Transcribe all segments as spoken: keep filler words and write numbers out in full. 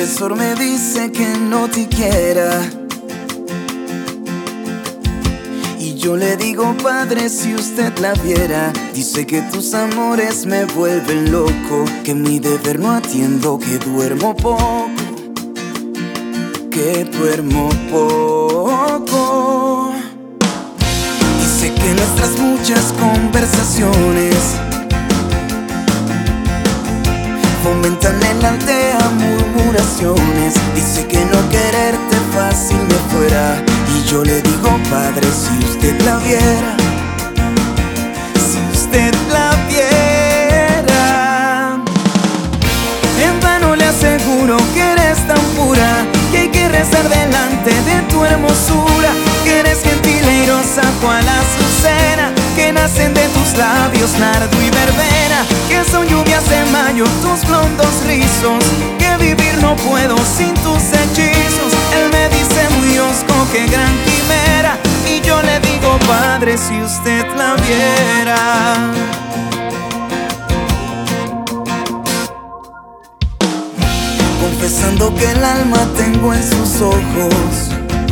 confesor me dice que no te quiera, y yo le digo, padre, si usted la viera. Dice que tus amores me vuelven loco, que mi deber no atiendo, que duermo poco, que duermo poco. Dice que nuestras muchas conversaciones fomentan en la aldea murmuraciones. Dice que no quererte fácil me fuera, y yo le digo, padre, si usted la viera, si usted la viera. En vano le aseguro que eres tan pura, que hay que rezar delante de tu hermosura, que eres gentil e airosa cual azucena, que nacen de tus labios nardo y verbena, que son lluvias de mayo tus blondos rizos, que vivir no puedo sin tus hechizos. Él me dice muy osco, que gran quimera, y yo le digo, padre, si usted la viera. Confesando que el alma tengo en sus ojos,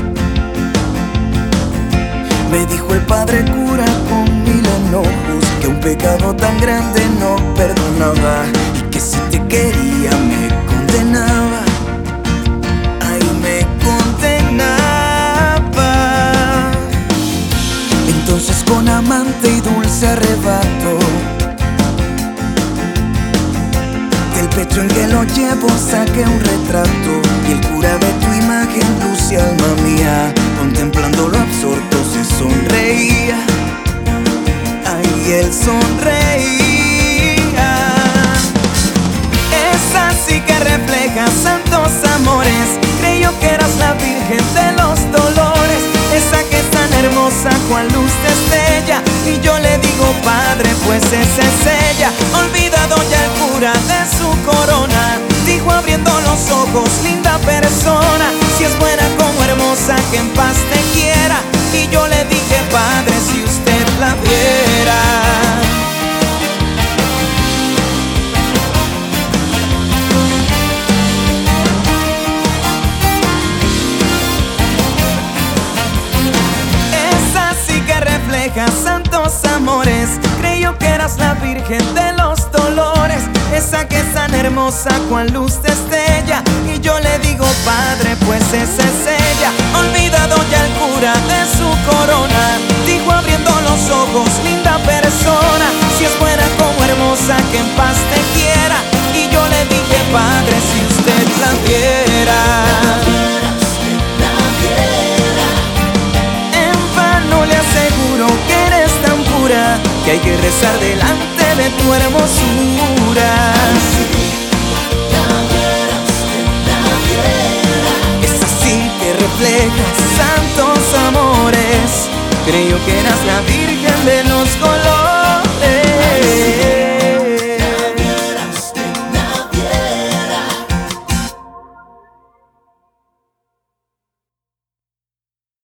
me dijo el padre cura con mil enojos, que un pecado tan grande no perdonaba, y que si te quería me condenaba, ay, me condenaba. Entonces con amante y dulce arrebato, del pecho en que lo llevo saqué un retrato, y el cura de tu imagen luce, alma mía, contemplándolo absorto se sonreía, ay, él sonreía. Esa sí que refleja santos amores, creyó que eras la Virgen de los Dolores, esa que es tan hermosa cual luz de estrella, y yo le digo, padre, pues esa es ella. Olvidado ya el cura de su corona, dijo abriendo los ojos, linda persona, si es buena como hermosa, que en paz te quiera. Y yo le dije, padre, si usted la viera. Esa sí que refleja santos amores, creyó que eras la Virgen de los Dolores, esa que es tan hermosa cual luz de estrella, y yo le digo, padre, pues esa es ella. Olvidado ya el cura de su corona, dijo abriendo los ojos, linda persona, si es buena como hermosa, que en paz te quiera. Y yo le dije, padre, si usted la viera, en vano le aseguro que eres tan pura, que hay que rezar delante de tu hermosura. Es así que refleja santos amores, creyó que eras la vida.